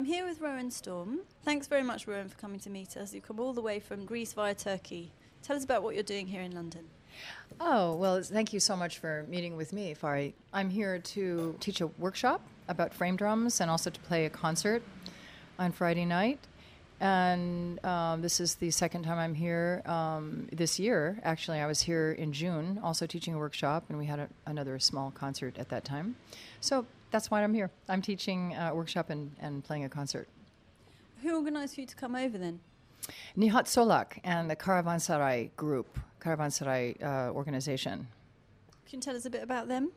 I'm here with Rowan Storm. Thanks very much, Rowan, for coming to meet us. You've come all the way from Greece via Turkey. Tell us about what you're doing here in London. Oh, well, thank you so much for meeting with me, Fari. I'm here to teach a workshop about frame drums and also to play a concert on Friday night. And this is the second time I'm here this year. Actually, I was here in June also teaching a workshop, and we had another small concert at that time. So that's why I'm here. I'm teaching a workshop and playing a concert. Who organised for you to come over then? Nihat Solak and the Caravanserai group, Caravanserai organization. Can you tell us a bit about them?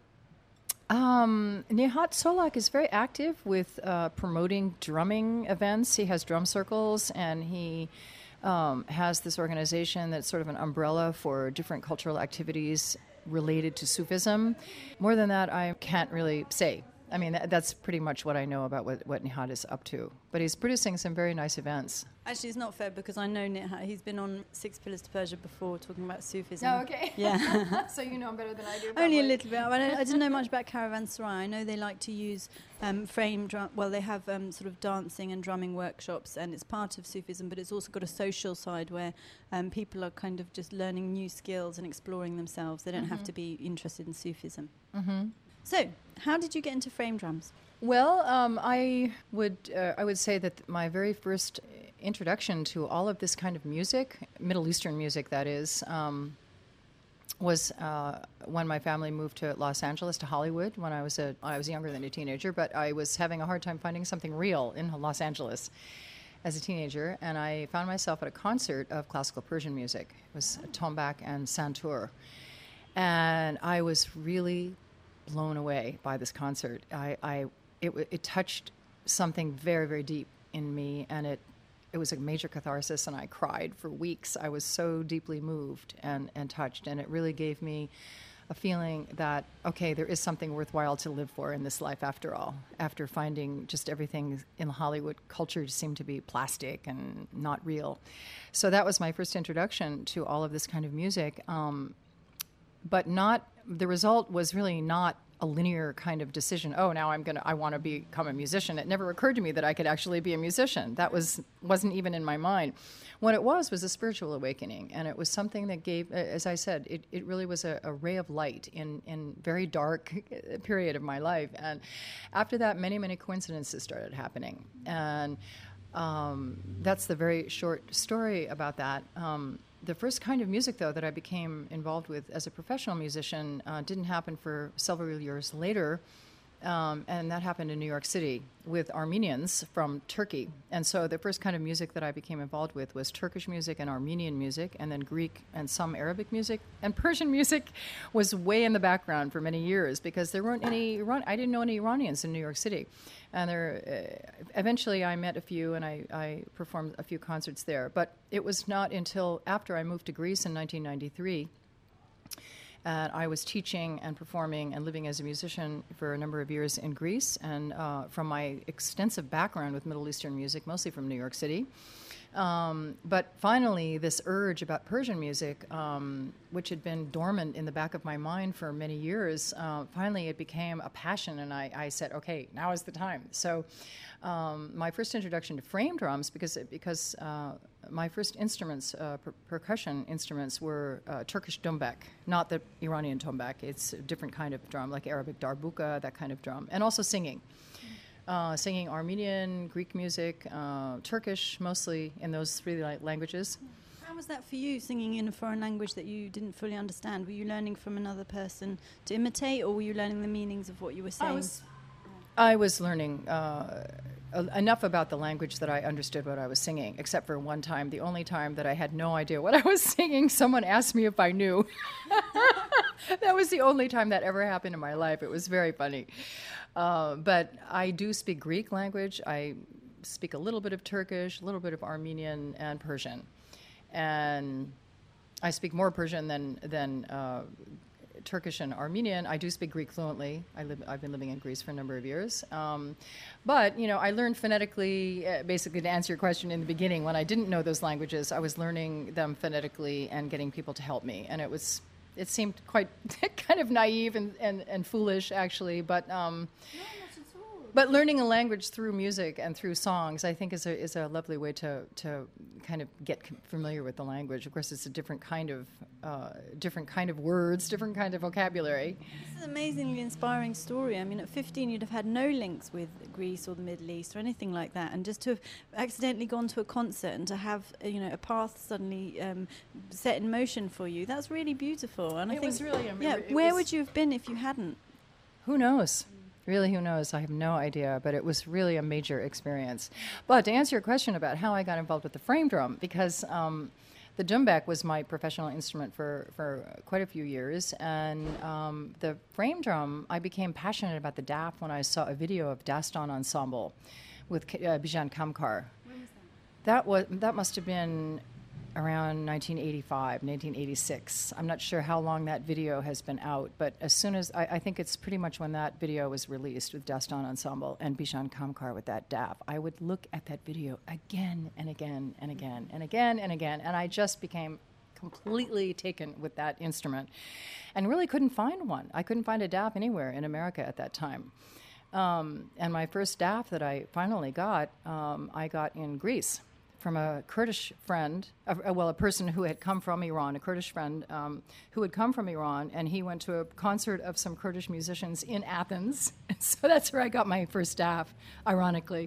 Nihat Solak is very active with promoting drumming events. He has drum circles, and he has this organization that's sort of an umbrella for different cultural activities related to Sufism. More than that, I can't really say. I mean, that's pretty much what I know about what Nihat is up to. But he's producing some very nice events. Actually, it's not fair because I know Nihat. He's been on Six Pillars to Persia before talking about Sufism. Oh, okay. Yeah. So you know him better than I do. Only a little bit. I didn't know much about Caravanserai. I know they like to use frame drum. Well, they have sort of dancing and drumming workshops, and it's part of Sufism, but it's also got a social side where people are kind of just learning new skills and exploring themselves. They don't have to be interested in Sufism. Mm-hmm. So, how did you get into frame drums? Well, I would say that my very first introduction to all of this kind of music, Middle Eastern music that is, was when my family moved to Los Angeles, to Hollywood, when I was younger than a teenager, but I was having a hard time finding something real in Los Angeles as a teenager, and I found myself at a concert of classical Persian music. It was tombak and santur, and I was really blown away by this concert. It touched something very, very deep in me, and it was a major catharsis, and I cried for weeks. I was so deeply moved and touched, and it really gave me a feeling that, okay, there is something worthwhile to live for in this life after all, after finding just everything in Hollywood culture seemed to be plastic and not real. So that was my first introduction to all of this kind of music. But the result was really not a linear kind of decision. Oh, now I want to become a musician. It never occurred to me that I could actually be a musician. That wasn't even in my mind. What it was a spiritual awakening, and it was something that gave, as I said, it really was a ray of light in very dark period of my life. And after that, many, many coincidences started happening. And that's the very short story about that. The first kind of music, though, that I became involved with as a professional musician didn't happen for several years later, and that happened in New York City with Armenians from Turkey. And so the first kind of music that I became involved with was Turkish music and Armenian music, and then Greek and some Arabic music. And Persian music was way in the background for many years because there weren't any I didn't know any Iranians in New York City. And eventually I met a few, and I performed a few concerts there. But it was not until after I moved to Greece in 1993, and I was teaching and performing and living as a musician for a number of years in Greece. And from my extensive background with Middle Eastern music, mostly from New York City, but finally this urge about Persian music, which had been dormant in the back of my mind for many years, finally it became a passion, and I said, okay, now is the time. So my first introduction to frame drums, because my first instruments, percussion instruments, were Turkish tombak, not the Iranian tombak. It's a different kind of drum, like Arabic darbuka, that kind of drum, and also singing. Singing Armenian, Greek music, Turkish, mostly in those three languages. How was that for you, singing in a foreign language that you didn't fully understand? Were you learning from another person to imitate, or were you learning the meanings of what you were saying? I was learning enough about the language that I understood what I was singing, except for one time, the only time that I had no idea what I was singing. Someone asked me if I knew. That was the only time that ever happened in my life. It was very funny. But I do speak Greek language. I speak a little bit of Turkish, a little bit of Armenian, and Persian. And I speak more Persian than Turkish and Armenian. I do speak Greek fluently. I've been living in Greece for a number of years. But, I learned phonetically, basically to answer your question in the beginning, when I didn't know those languages, I was learning them phonetically and getting people to help me. And it seemed quite kind of naive and foolish, actually. But no, not at all. But learning a language through music and through songs, I think, is a lovely way to kind of get familiar with the language. Of course, it's a different kind of words, different kind of vocabulary. This is an amazingly inspiring story. I mean, at 15, you'd have had no links with Greece or the Middle East or anything like that, and just to have accidentally gone to a concert and to have a path suddenly set in motion for you, that's really beautiful. And I think, was really, where would you have been if you hadn't? Who knows? Really, who knows? I have no idea, but it was really a major experience. But to answer your question about how I got involved with the frame drum, because the djembe was my professional instrument for quite a few years, and the frame drum, I became passionate about the daf when I saw a video of Dastan Ensemble with Bijan Kamkar. When was that? That must have been around 1985, 1986. I'm not sure how long that video has been out, but as soon as, I think it's pretty much when that video was released with Dastan Ensemble and Bijan Kamkar with that daf, I would look at that video again and again and again and again and again, and I just became completely taken with that instrument and really couldn't find one. I couldn't find a daf anywhere in America at that time. And my first daf that I finally got, I got in Greece, from a Kurdish friend, a person who had come from Iran, a Kurdish friend who had come from Iran, and he went to a concert of some Kurdish musicians in Athens. So that's where I got my first staff, ironically.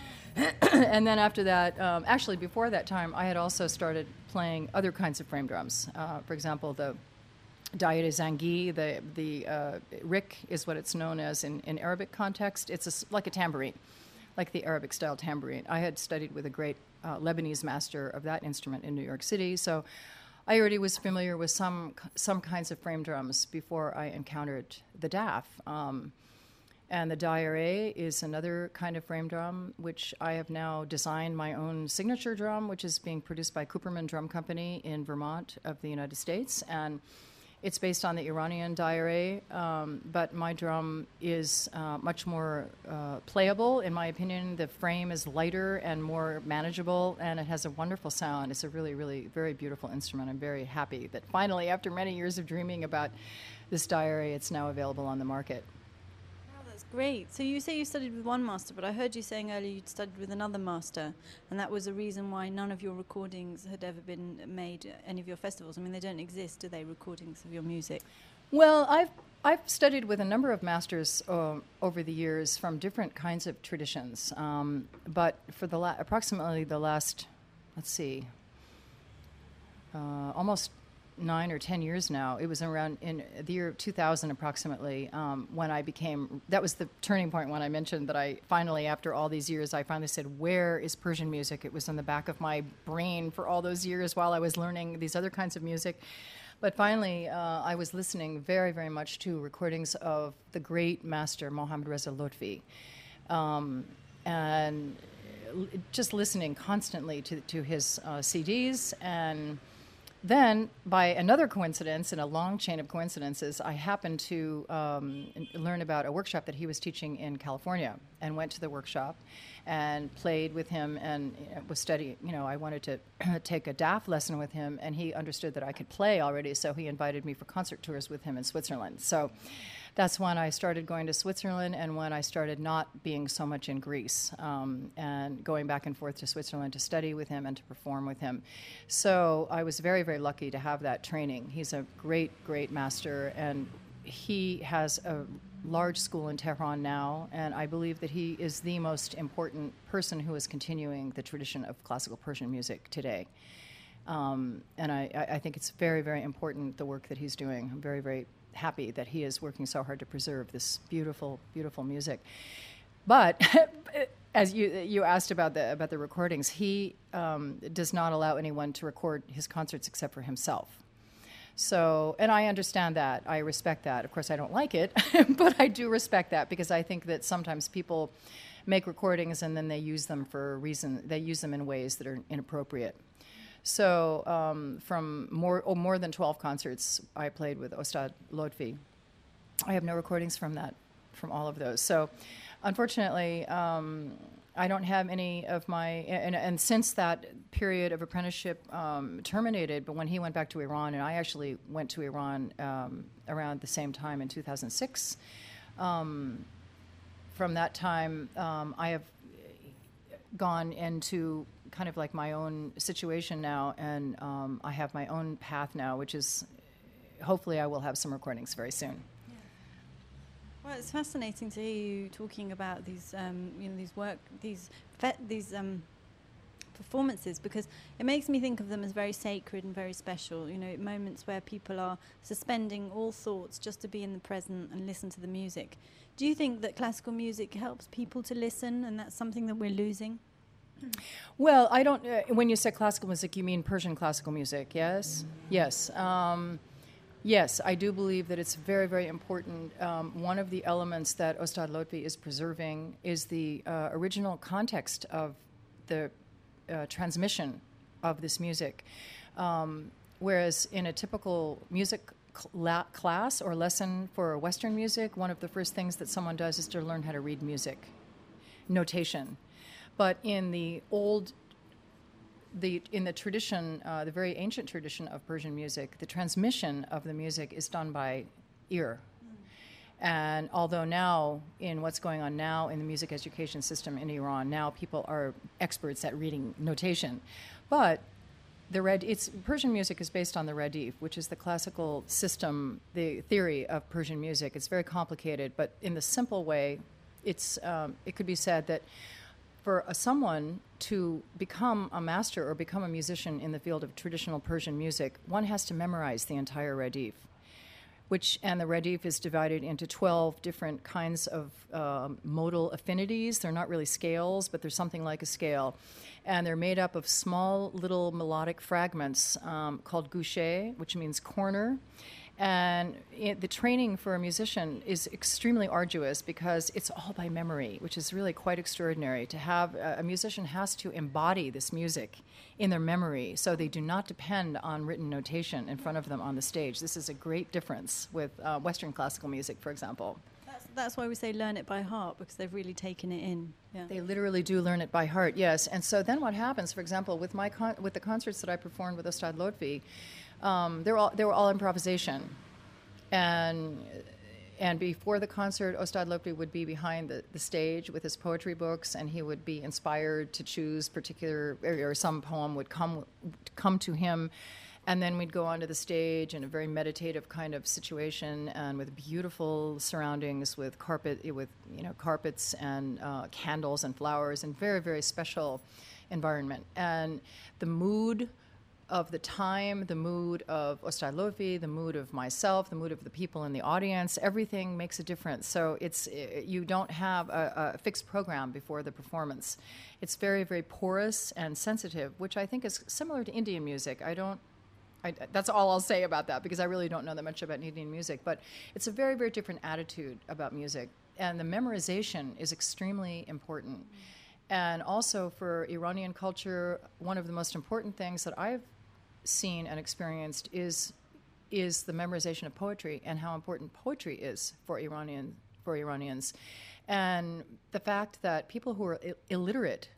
And then after that, actually before that time, I had also started playing other kinds of frame drums. For example, the Daire Zangi, the rik is what it's known as in Arabic context. It's like a tambourine, like the Arabic-style tambourine. I had studied with a great Lebanese master of that instrument in New York City, so I already was familiar with some kinds of frame drums before I encountered the daf. And the Daire is another kind of frame drum, which I have now designed my own signature drum, which is being produced by Cooperman Drum Company in Vermont of the United States. And it's based on the Iranian Daire, but my drum is much more playable, in my opinion. The frame is lighter and more manageable, and it has a wonderful sound. It's a really, really very beautiful instrument. I'm very happy that finally, after many years of dreaming about this Daire, it's now available on the market. Great. So you say you studied with one master, but I heard you saying earlier you'd studied with another master, and that was a reason why none of your recordings had ever been made at any of your festivals. I mean, they don't exist, do they, recordings of your music? Well, I've studied with a number of masters over the years from different kinds of traditions, but for approximately the last, almost 9 or 10 years now. It was around in the year 2000 approximately when that was the turning point when I mentioned that I finally, after all these years, I finally said, where is Persian music? It was in the back of my brain for all those years while I was learning these other kinds of music. But finally, I was listening very, very much to recordings of the great master Mohammad Reza Lotfi, and just listening constantly to his CDs. And then, by another coincidence, in a long chain of coincidences, I happened to learn about a workshop that he was teaching in California, and went to the workshop and played with him and was studying. I wanted to take a daf lesson with him, and he understood that I could play already, so he invited me for concert tours with him in Switzerland. So that's when I started going to Switzerland, and when I started not being so much in Greece, and going back and forth to Switzerland to study with him and to perform with him. So I was very, very lucky to have that training. He's a great, great master, and he has a large school in Tehran now, and I believe that he is the most important person who is continuing the tradition of classical Persian music today. And I think it's very, very important, the work that he's doing. I'm very, very happy that he is working so hard to preserve this beautiful, beautiful music. But as you asked about the recordings, he does not allow anyone to record his concerts except for himself. So, and I understand that. I respect that. Of course, I don't like it, but I do respect that, because I think that sometimes people make recordings and then they use them they use them in ways that are inappropriate. So from more than 12 concerts I played with Ostad Lotfi, I have no recordings from all of those. So unfortunately, I don't have any of my, and since that period of apprenticeship terminated, but when he went back to Iran, and I actually went to Iran around the same time in 2006, from that time, I have gone into kind of like my own situation now, and I have my own path now, which is hopefully I will have some recordings very soon. Well, it's fascinating to hear you talking about these, these performances, because it makes me think of them as very sacred and very special. You know, moments where people are suspending all thoughts just to be in the present and listen to the music. Do you think that classical music helps people to listen, and that's something that we're losing? Well, I don't. When you say classical music, you mean Persian classical music? Yes. Yes. Yes, I do believe that it's very, very important. One of the elements that Ostad Lotfi is preserving is the original context of the transmission of this music. Whereas in a typical music class or lesson for Western music, one of the first things that someone does is to learn how to read music, notation. But in the tradition, the very ancient tradition of Persian music, the transmission of the music is done by ear. And although now, in what's going on now in the music education system in Iran, now people are experts at reading notation. But Persian music is based on the radif, which is the classical system, the theory of Persian music. It's very complicated, but in the simple way, it could be said that for someone to become a master or become a musician in the field of traditional Persian music, one has to memorize the entire radif, and the radif is divided into 12 different kinds of modal affinities. They're not really scales, but they're something like a scale. And they're made up of small little melodic fragments called gouche, which means corner. And the training for a musician is extremely arduous because it's all by memory, which is really quite extraordinary. To have a musician has to embody this music in their memory, so they do not depend on written notation in front of them on the stage. This is a great difference with Western classical music, for example. That's why we say learn it by heart, because they've really taken it in. Yeah. They literally do learn it by heart, yes. And so then what happens, for example, with the concerts that I performed with Ostad Lotfi, they were all improvisation, and before the concert, Ostad Lotfi would be behind the stage with his poetry books, and he would be inspired to choose or some poem would come to him, and then we'd go onto the stage in a very meditative kind of situation, and with beautiful surroundings, with carpets and candles and flowers, and very, very special environment. And the mood of the time, the mood of Ostad Lotfi, the mood of myself, the mood of the people in the audience, everything makes a difference. So you don't have a fixed program before the performance. It's very, very porous and sensitive, which I think is similar to Indian music. That's all I'll say about that, because I really don't know that much about Indian music, but it's a very, very different attitude about music. And the memorization is extremely important. And also for Iranian culture, one of the most important things that I've seen and experienced is the memorization of poetry, and how important poetry is for Iranians. And the fact that people who are illiterate,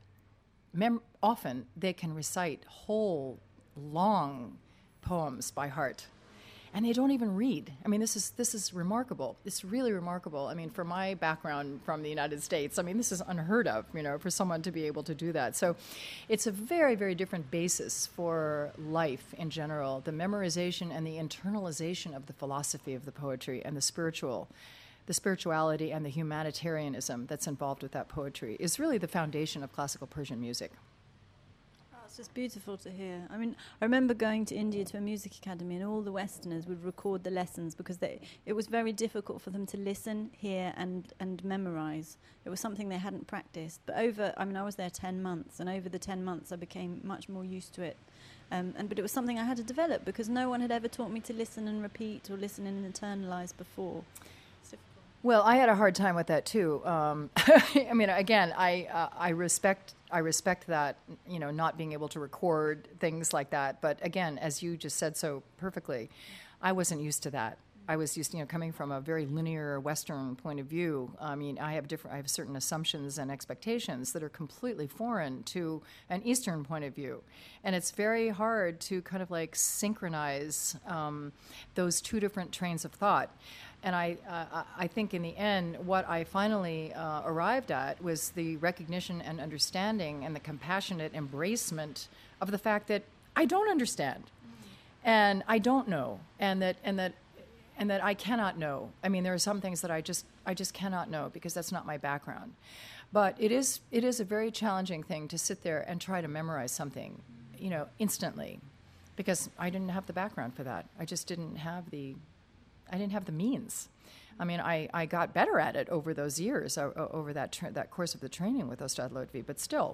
often they can recite whole long poems by heart, and they don't even read. I mean, this is remarkable. It's really remarkable. I mean, for my background from the United States, I mean, this is unheard of, for someone to be able to do that. So it's a very, very different basis for life in general. The memorization and the internalization of the philosophy of the poetry and the spirituality and the humanitarianism that's involved with that poetry is really the foundation of classical Persian music. It's just beautiful to hear. I mean, I remember going to India to a music academy, and all the Westerners would record the lessons because it was very difficult for them to listen, hear, and memorize. It was something they hadn't practiced. But I was there 10 months, and over the 10 months I became much more used to it. But it was something I had to develop because no one had ever taught me to listen and repeat or listen and internalize before. Well, I had a hard time with that too. I mean, again, I respect that, not being able to record things like that. But again, as you just said so perfectly, I wasn't used to that. I was used, coming from a very linear Western point of view. I mean, I have certain assumptions and expectations that are completely foreign to an Eastern point of view, and it's very hard to kind of like synchronize those two different trains of thought. And I think in the end, what I finally arrived at was the recognition and understanding and the compassionate embracement of the fact that I don't understand, and I don't know, and that I cannot know. I mean, there are some things that I just cannot know because that's not my background. But it is a very challenging thing to sit there and try to memorize something, instantly, because I didn't have the background for that. I just didn't have the means. I mean, I got better at it over those years, over that course of the training with Ustad Lotfi, but still,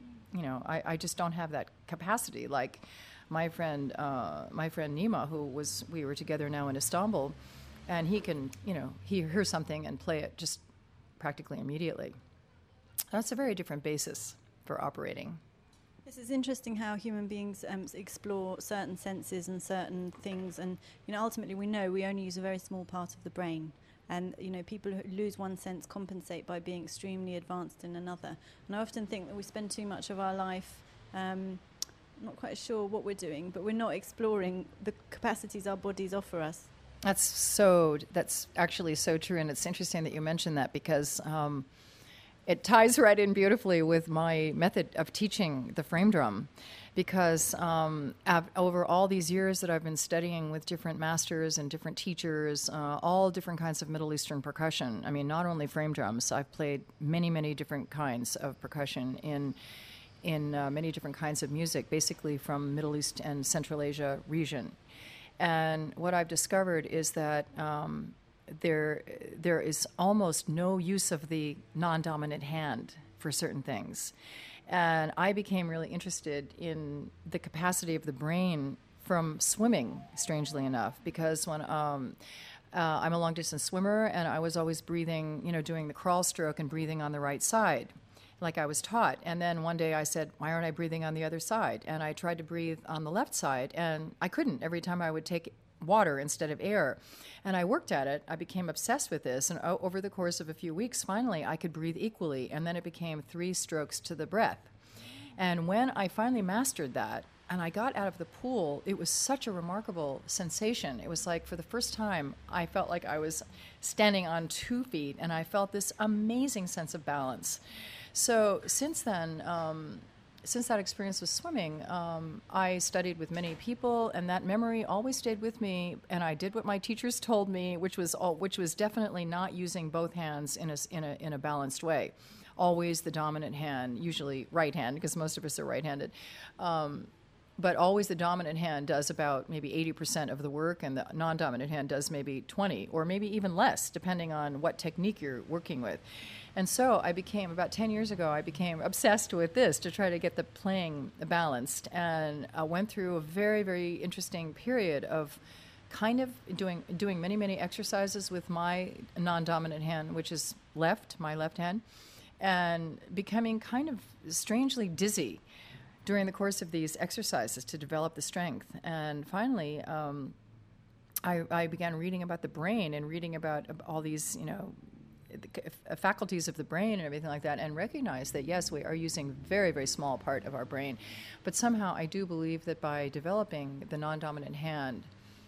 I just don't have that capacity. Like my friend Nima, we were together now in Istanbul, and he can, he hears something and play it just practically immediately. That's a very different basis for operating. This is interesting how human beings explore certain senses and certain things, and ultimately we know we only use a very small part of the brain, and people who lose one sense compensate by being extremely advanced in another. And I often think that we spend too much of our life not quite sure what we're doing, but we're not exploring the capacities our bodies offer us. That's actually so true, and it's interesting that you mentioned that because it ties right in beautifully with my method of teaching the frame drum, because over all these years that I've been studying with different masters and different teachers, all different kinds of Middle Eastern percussion. I mean, not only frame drums. I've played many, many different kinds of percussion in many different kinds of music, basically from Middle East and Central Asia region. And what I've discovered is that there is almost no use of the non-dominant hand for certain things. And I became really interested in the capacity of the brain from swimming, strangely enough, because when I'm a long-distance swimmer, and I was always breathing, doing the crawl stroke and breathing on the right side, like I was taught. And then one day I said, why aren't I breathing on the other side? And I tried to breathe on the left side, and I couldn't. Every time I would take water instead of air. And I worked at it. I became obsessed with this. And over the course of a few weeks, finally, I could breathe equally. And then it became 3 strokes to the breath. And when I finally mastered that, and I got out of the pool, it was such a remarkable sensation. It was like, for the first time, I felt like I was standing on 2 feet, and I felt this amazing sense of balance. So since then, since that experience with swimming, I studied with many people, and that memory always stayed with me. And I did what my teachers told me, which was definitely not using both hands in a balanced way. Always the dominant hand, usually right hand, because most of us are right-handed. But always the dominant hand does about maybe 80% of the work, and the non-dominant hand does maybe 20, or maybe even less, depending on what technique you're working with. And so about 10 years ago, I became obsessed with this to try to get the playing balanced, and I went through a very, very interesting period of kind of doing many, many exercises with my non-dominant hand, which is my left hand, and becoming kind of strangely dizzy during the course of these exercises to develop the strength. And finally, I began reading about the brain and reading about all these, the faculties of the brain and everything like that, and recognized that, yes, we are using a very, very small part of our brain. But somehow I do believe that by developing the non-dominant hand,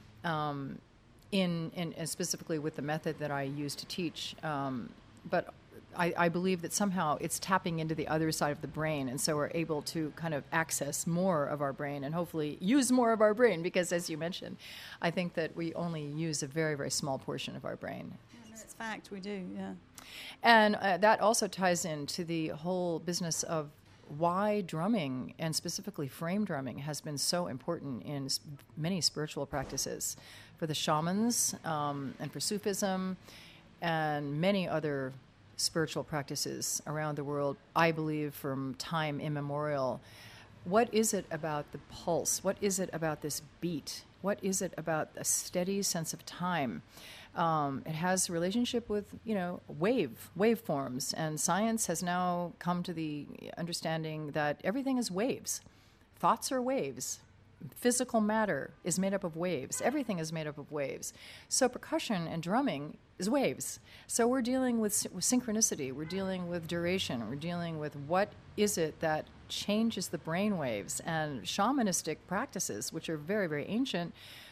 in specifically with the method that I use to teach, but I believe that somehow it's tapping into the other side of the brain, and so we're able to kind of access more of our brain and hopefully use more of our brain, because, as you mentioned, I think that we only use a very, very small portion of our brain. Yeah, no, it's fact, we do, yeah. And that also ties into the whole business of why drumming, and specifically frame drumming, has been so important in many spiritual practices, for the shamans and for Sufism and many other spiritual practices around the world, I believe, from time immemorial. What is it about the pulse? What is it about this beat? What is it about a steady sense of time? It has a relationship with, waveforms, and science has now come to the understanding that everything is waves. Thoughts are waves. Physical matter is made up of waves. Everything is made up of waves. So percussion and drumming is waves. So we're dealing with synchronicity. We're dealing with duration. We're dealing with what is it that changes the brain waves. And shamanistic practices, which are very, very ancient,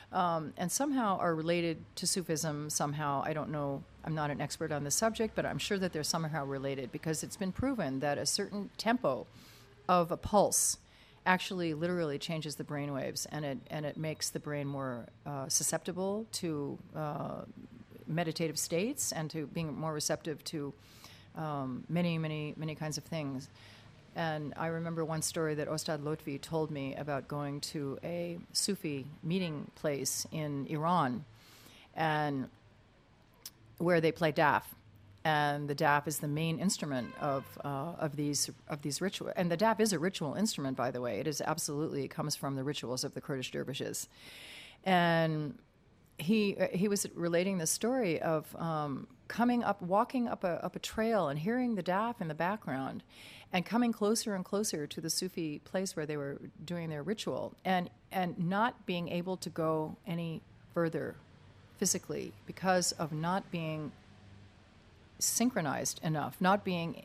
and somehow are related to Sufism somehow. I don't know, I'm not an expert on the subject, but I'm sure that they're somehow related, because it's been proven that a certain tempo of a pulse actually literally changes the brain waves, and it makes the brain more susceptible to meditative states and to being more receptive to many kinds of things. And I remember one story that Ostad Lotfi told me about going to a Sufi meeting place in Iran, and where they play daf, and the daf is the main instrument of these rituals. And the daf is a ritual instrument, by the way. It comes from the rituals of the Kurdish dervishes. And he was relating the story of walking up a trail and hearing the daf in the background, and coming closer and closer to the Sufi place where they were doing their ritual, and not being able to go any further physically because of not being synchronized enough, not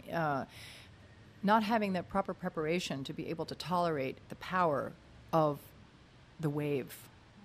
having the proper preparation to be able to tolerate the power of the wave.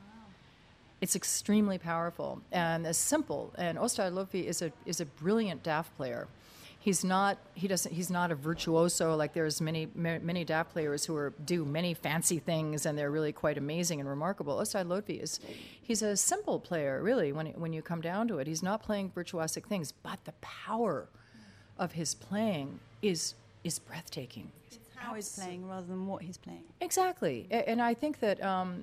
It's extremely powerful and as simple. And Ostad Lotfi is a brilliant daf player. He's not a virtuoso, like there's many daf players who do many fancy things and they're really quite amazing and remarkable. Ostad Lotfi he's a simple player, really, when you come down to it. He's not playing virtuosic things, but the power of his playing is breathtaking. How he's playing rather than what he's playing. Exactly. And I think that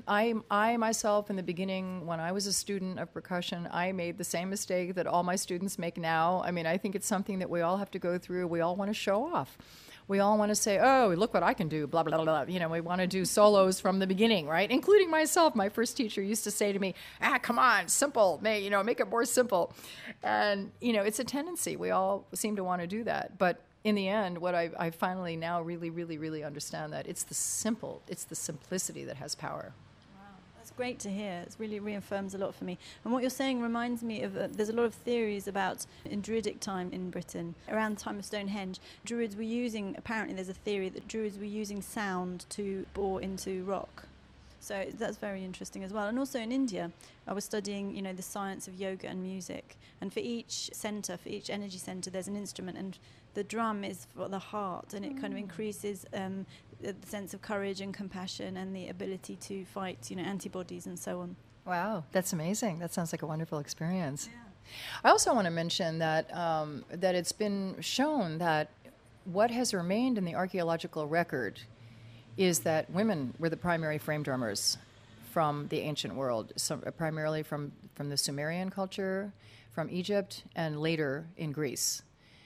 I myself, in the beginning, when I was a student of percussion, I made the same mistake that all my students make now. I mean, I think it's something that we all have to go through. We all want to show off. We all want to say, oh, look what I can do, blah, blah, blah, blah. You know, we want to do solos from the beginning, right? Including myself. My first teacher used to say to me, come on, simple, make it more simple. And, it's a tendency. We all seem to want to do that. But in the end, what I finally now really, really, really understand that it's the simplicity that has power. Wow, that's great to hear. It really reaffirms a lot for me. And what you're saying reminds me of, there's a lot of theories about, in Druidic time in Britain, around the time of Stonehenge, Druids were apparently there's a theory that Druids were using sound to bore into rock. So that's very interesting as well. And also in India, I was studying, the science of yoga and music. And for each energy center, there's an instrument. And the drum is for the heart, and it kind of increases the sense of courage and compassion and the ability to fight, antibodies and so on. Wow, that's amazing. That sounds like a wonderful experience. Yeah. I also want to mention that that it's been shown that what has remained in the archaeological record is that women were the primary frame drummers from the ancient world, primarily from the Sumerian culture, from Egypt, and later in Greece.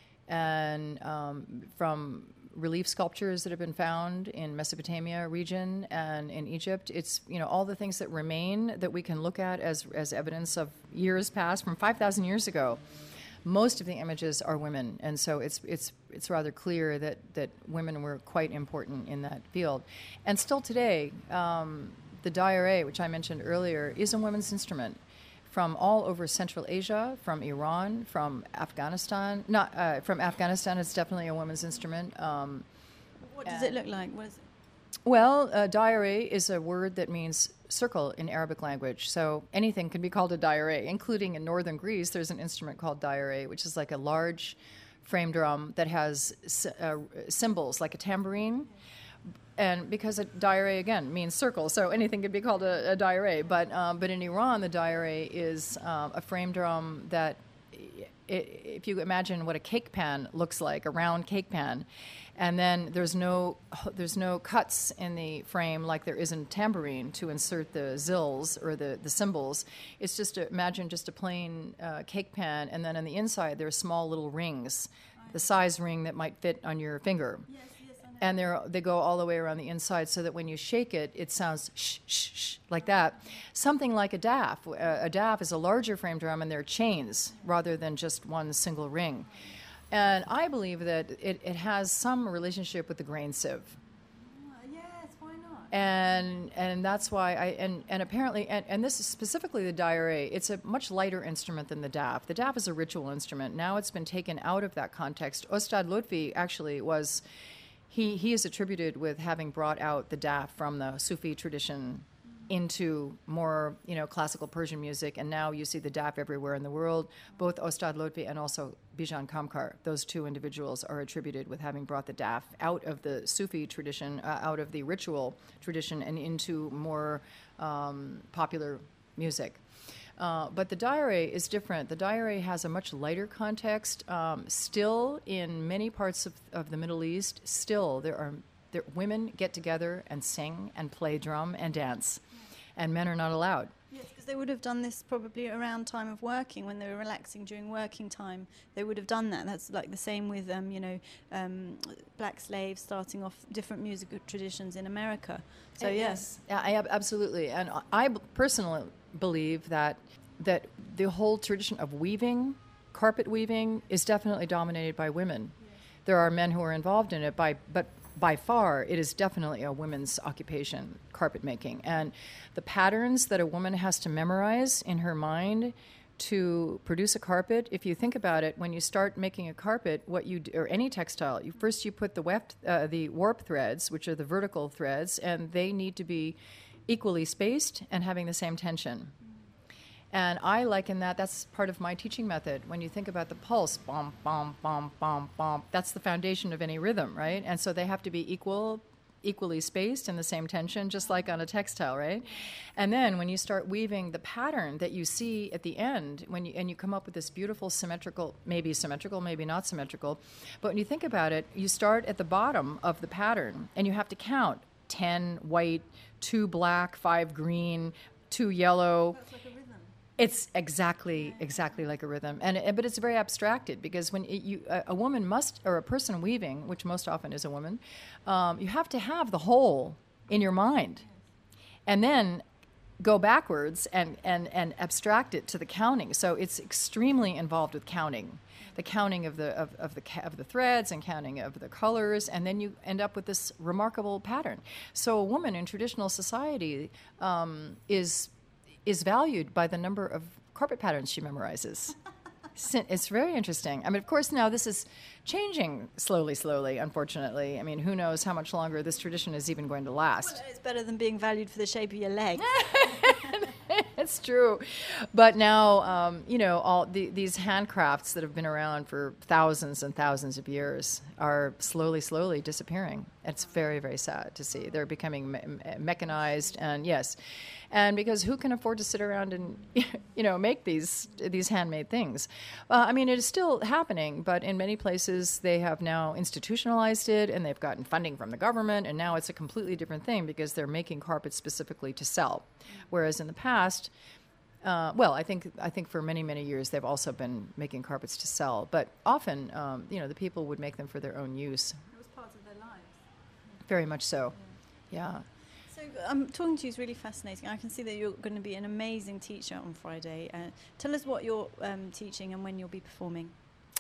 And from relief sculptures that have been found in Mesopotamia region and in Egypt, it's all the things that remain that we can look at as evidence of years past, from 5,000 years ago. Most of the images are women, and so it's rather clear that women were quite important in that field. And still today, the dayare, which I mentioned earlier, is a women's instrument. From all over Central Asia, from Iran, from Afghanistan. From Afghanistan, it's definitely a women's instrument. What does it look like? What is it? Well, dayare is a word that means circle in Arabic language. So anything can be called a dayare, including in northern Greece, there's an instrument called dayare, which is like a large frame drum that has cymbals, like a tambourine. And because a dayare, again, means circle, so anything could be called a dayare. But in Iran, the dayare is a frame drum that, if you imagine what a cake pan looks like, a round cake pan, and then there's no cuts in the frame like there is in tambourine to insert the zills or the cymbals. It's imagine just a plain cake pan, and then on the inside there are small little rings, the size ring that might fit on your finger. Yes. And they go all the way around the inside so that when you shake it, it sounds shh, shh, shh, like that. Something like a daf. A daf is a larger frame drum, and they're chains rather than just one single ring. And I believe that it has some relationship with the grain sieve. Yes, why not? And that's why and apparently, and this is specifically the dayare, it's a much lighter instrument than the daf. The daf is a ritual instrument. Now it's been taken out of that context. Ostad Lotfi actually was... He is attributed with having brought out the daf from the Sufi tradition into more, classical Persian music, and now you see the daf everywhere in the world. Both Ostad Lotfi and also Bijan Kamkar, those two individuals are attributed with having brought the daf out of the Sufi tradition, out of the ritual tradition, and into more popular music. But the daire is different. The daire has a much lighter context. Still, in many parts of the Middle East, still women get together and sing and play drum and dance, and men are not allowed. Yes, because they would have done this probably around time of working, when they were relaxing during working time. They would have done that. That's like the same with, black slaves starting off different musical traditions in America. So yes, absolutely. And I personally believe that the whole tradition of weaving, carpet weaving, is definitely dominated by women. Yeah. There are men who are involved in it, but by far, it is definitely a women's occupation, carpet making. And the patterns that a woman has to memorize in her mind to produce a carpet, if you think about it, when you start making a carpet, or any textile, you put the warp threads, which are the vertical threads, and they need to be equally spaced and having the same tension. And I liken that's part of my teaching method. When you think about the pulse, bom, bom, bom, bom, bom, that's the foundation of any rhythm, right? And so they have to be equally spaced in the same tension, just like on a textile, right? And then when you start weaving the pattern that you see at the end, and you come up with this beautiful symmetrical, maybe not symmetrical, but when you think about it, you start at the bottom of the pattern, and you have to count 10 white, 2 black, 5 green, 2 yellow. That's like a rhythm. It's exactly like a rhythm, but it's very abstracted, because when a woman must, or a person weaving, which most often is a woman, you have to have the whole in your mind, and then go backwards and abstract it to the counting. So it's extremely involved with counting, the counting of the threads and counting of the colors, and then you end up with this remarkable pattern. So a woman in traditional society is valued by the number of carpet patterns she memorizes. It's very interesting. I mean, of course, now this is changing slowly, unfortunately. I mean, who knows how much longer this tradition is even going to last. Well, it's better than being valued for the shape of your leg. It's true. But now, all these handcrafts that have been around for thousands and thousands of years are slowly disappearing. It's very, very sad to see. They're becoming mechanized, and yes. And because who can afford to sit around and, make these handmade things? I mean, it is still happening, but in many places they have now institutionalized it, and they've gotten funding from the government, and now it's a completely different thing, because they're making carpets specifically to sell. Whereas in the past, I think for many years they've also been making carpets to sell, but often, the people would make them for their own use. It was part of their lives. Very much so. Yeah. So talking to you is really fascinating. I can see that you're going to be an amazing teacher on Friday. Tell us what you're teaching and when you'll be performing.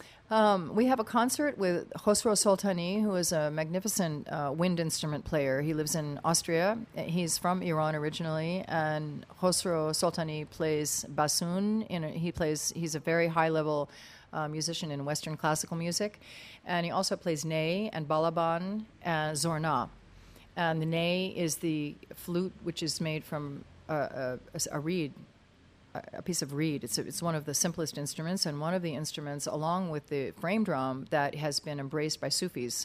We have a concert with Khosrow Soltani, who is a magnificent wind instrument player. He lives in Austria. He's from Iran originally, and Khosrow Soltani plays bassoon. He's a very high-level musician in Western classical music, and he also plays ney and balaban and zorna. And the ney is the flute, which is made from a reed, a piece of reed. It's one of the simplest instruments, and one of the instruments, along with the frame drum, that has been embraced by Sufis,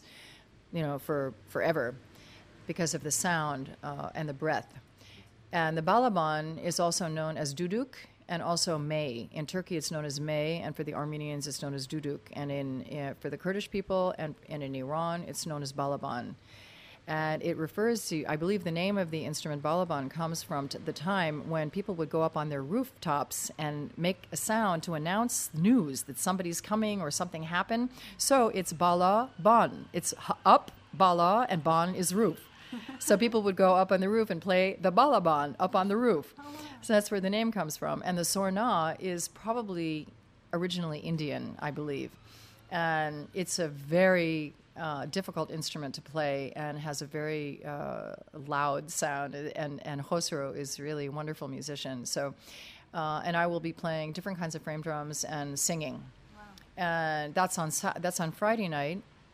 for forever, because of the sound and the breath. And the balaban is also known as duduk and also mey. In Turkey, it's known as mey, and for the Armenians, it's known as duduk. And for the Kurdish people and in Iran, it's known as balaban. And it refers to, I believe the name of the instrument balaban comes from the time when people would go up on their rooftops and make a sound to announce news that somebody's coming or something happened. So it's bala, ban. It's up, bala, and ban is roof. So people would go up on the roof and play the balaban up on the roof. Oh, wow. So that's where the name comes from. And the sorna is probably originally Indian, I believe. And it's a very difficult instrument to play and has a very loud sound. And Khosrow is really a wonderful musician. So, and I will be playing different kinds of frame drums and singing. Wow. And that's on Friday night.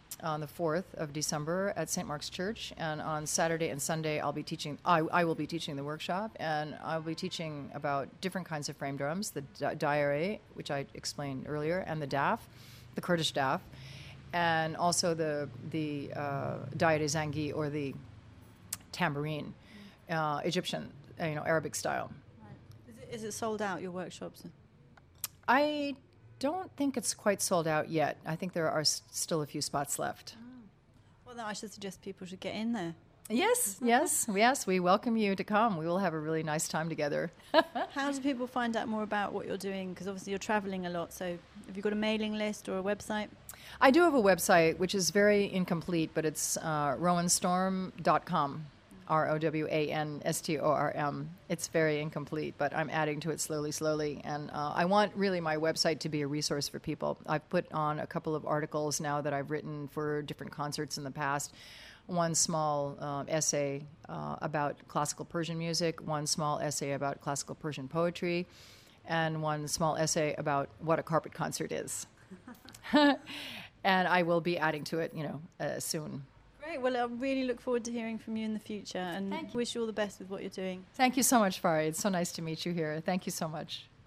on the 4th of December at St. Mark's Church, and on Saturday and Sunday I'll be teaching. I will be teaching the workshop, and I'll be teaching about different kinds of frame drums, the Daire, which I explained earlier, and the Daf, the Kurdish Daf, and also the Daire Zangi, or the tambourine, Egyptian, Arabic style. Right. Is it sold out, your workshops? I don't think it's quite sold out yet. I think there are still a few spots left. Oh. Well, then I should suggest people should get in there. Yes, yes. We welcome you to come. We will have a really nice time together. How do people find out more about what you're doing? Because obviously you're traveling a lot. So have you got a mailing list or a website? I do have a website, which is very incomplete, but it's rowanstorm.com. ROWANSTORM. It's very incomplete, but I'm adding to it slowly. And I want really my website to be a resource for people. I've put on a couple of articles now that I've written for different concerts in the past. One small essay about classical Persian music, one small essay about classical Persian poetry, and one small essay about what a carpet concert is. And I will be adding to it, soon. Great. Well, I really look forward to hearing from you in the future, and wish you all the best with what you're doing. Thank you so much, Fari. It's so nice to meet you here. Thank you so much.